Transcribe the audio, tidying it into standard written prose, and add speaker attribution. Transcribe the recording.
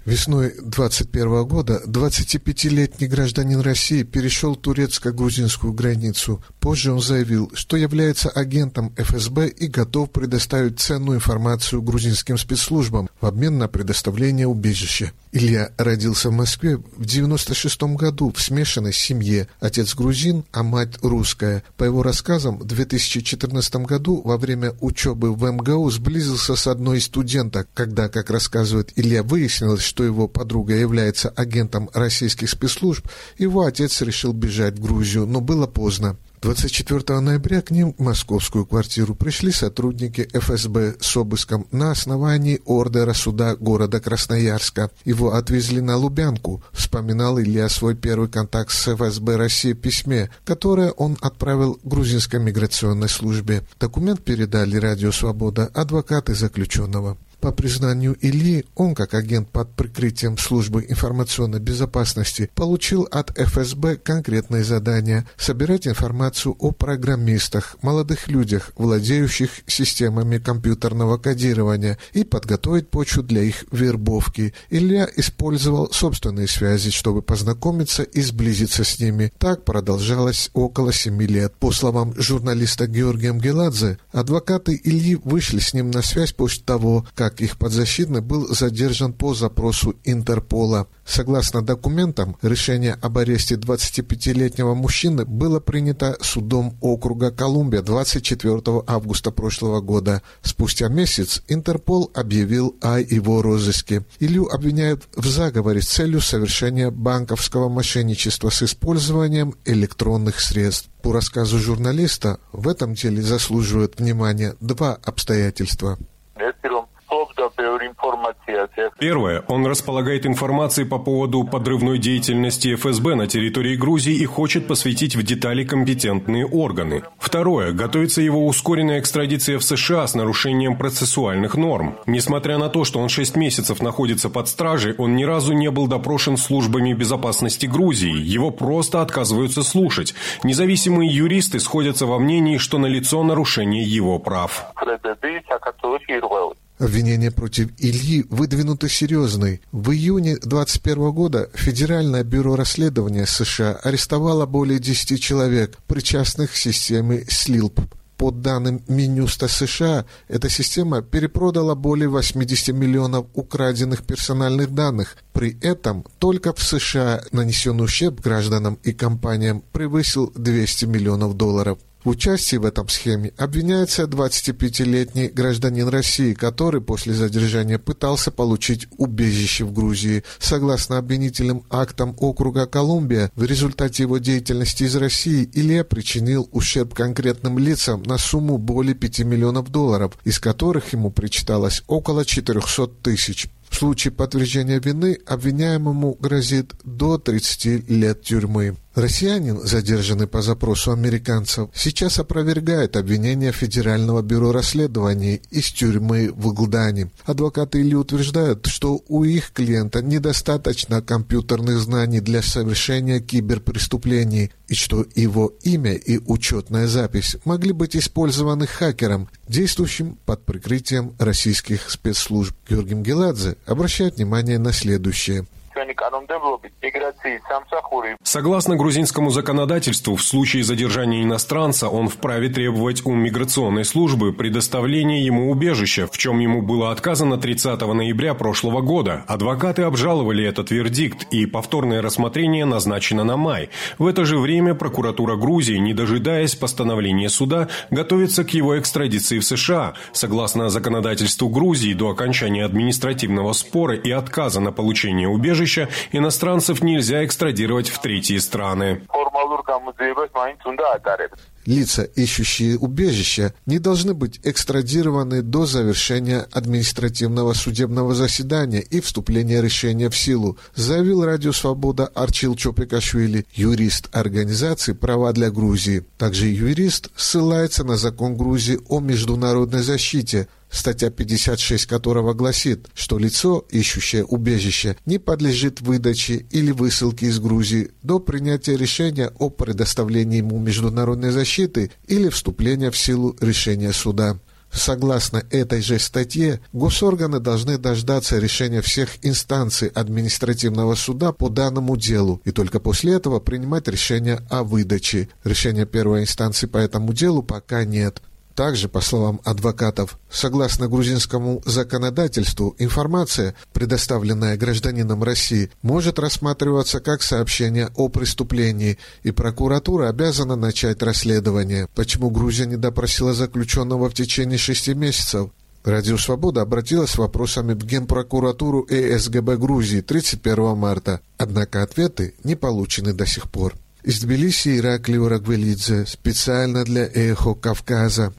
Speaker 1: Весной 2021 года 25-летний гражданин России перешел турецко-грузинскую границу. Позже он заявил, что является агентом ФСБ и готов предоставить ценную информацию грузинским спецслужбам в обмен на предоставление убежища. Илья родился в Москве в 1996 году в смешанной семье. Отец грузин, а мать русская. По его рассказам, в 2014 году во время учебы в МГУ сблизился с одной из студенток, когда, как рассказывает Илья, выяснилось, что его подруга является агентом российских спецслужб, его отец решил бежать в Грузию, но было поздно. 24 ноября к ним в московскую квартиру пришли сотрудники ФСБ с обыском на основании ордера суда города Красноярска. Его отвезли на Лубянку. Вспоминал Илья свой первый контакт с ФСБ России в письме, которое он отправил грузинской миграционной службе. Документ передали Радио Свобода адвокаты заключенного. По признанию Ильи, он, как агент под прикрытием службы информационной безопасности, получил от ФСБ конкретные задания собирать информацию о программистах, молодых людях, владеющих системами компьютерного кодирования, и подготовить почву для их вербовки. Илья использовал собственные связи, чтобы познакомиться и сблизиться с ними. Так продолжалось около 7 лет. По словам журналиста Георгия Мгеладзе, адвокаты Ильи вышли с ним на связь после того, как их подзащитный был задержан по запросу Интерпола. Согласно документам, решение об аресте 25-летнего мужчины было принято судом округа Колумбия 24 августа прошлого года. Спустя месяц Интерпол объявил о его розыске. Илью обвиняют в заговоре с целью совершения банковского мошенничества с использованием электронных средств. По рассказу журналиста, в этом деле заслуживают внимания два обстоятельства.
Speaker 2: Первое. Он располагает информацией по поводу подрывной деятельности ФСБ на территории Грузии и хочет посвятить в детали компетентные органы. Второе. Готовится его ускоренная экстрадиция в США с нарушением процессуальных норм. Несмотря на то, что он 6 месяцев находится под стражей, он ни разу не был допрошен службами безопасности Грузии. Его просто отказываются слушать. Независимые юристы сходятся во мнении, что налицо нарушение его прав.
Speaker 1: Обвинения против Ильи выдвинуты серьезные. В июне 2021 года Федеральное бюро расследования США арестовало более 10 человек, причастных к системе СЛИЛП. По данным Минюста США, эта система перепродала более 80 миллионов украденных персональных данных. При этом только в США нанесенный ущерб гражданам и компаниям превысил $200 миллионов. В участии в этом схеме обвиняется 25-летний гражданин России, который после задержания пытался получить убежище в Грузии. Согласно обвинительным актам округа Колумбия, в результате его деятельности из России Илья причинил ущерб конкретным лицам на сумму более $5 миллионов, из которых ему причиталось около 400 тысяч. В случае подтверждения вины обвиняемому грозит до 30 лет тюрьмы. Россиянин, задержанный по запросу американцев, сейчас опровергает обвинения Федерального бюро расследований из тюрьмы в Илгдане. Адвокаты Ильи утверждают, что у их клиента недостаточно компьютерных знаний для совершения киберпреступлений, и что его имя и учетная запись могли быть использованы хакером, действующим под прикрытием российских спецслужб. Георгий Мгеладзе обращает внимание на следующее.
Speaker 2: Согласно грузинскому законодательству, в случае задержания иностранца он вправе требовать у миграционной службы предоставления ему убежища, в чем ему было отказано 30 ноября прошлого года. Адвокаты обжаловали этот вердикт, и повторное рассмотрение назначено на май. В это же время прокуратура Грузии, не дожидаясь постановления суда, готовится к его экстрадиции в США. Согласно законодательству Грузии, до окончания административного спора и отказа на получение убежища иностранцев нельзя экстрадировать в третьи страны.
Speaker 1: Лица, ищущие убежища, не должны быть экстрадированы до завершения административного судебного заседания и вступления решения в силу, заявил Радио Свобода Арчил Чоприкашвили, юрист организации «Права для Грузии». Также юрист ссылается на закон Грузии о международной защите, статья 56 которого гласит, что лицо, ищущее убежище, не подлежит выдаче или высылке из Грузии до принятия решения о предоставлении ему международной защиты или вступления в силу решения суда. Согласно этой же статье, госорганы должны дождаться решения всех инстанций административного суда по данному делу и только после этого принимать решение о выдаче. Решения первой инстанции по этому делу пока нет. Также, по словам адвокатов, согласно грузинскому законодательству, информация, предоставленная гражданином России, может рассматриваться как сообщение о преступлении, и прокуратура обязана начать расследование. Почему Грузия не допросила заключенного в течение 6 месяцев? Радио «Свобода» обратилась с вопросами в Генпрокуратуру и СГБ Грузии 31 марта, однако ответы не получены до сих пор. Из Тбилиси Ираклий Рагвелидзе, специально для «Эхо Кавказа».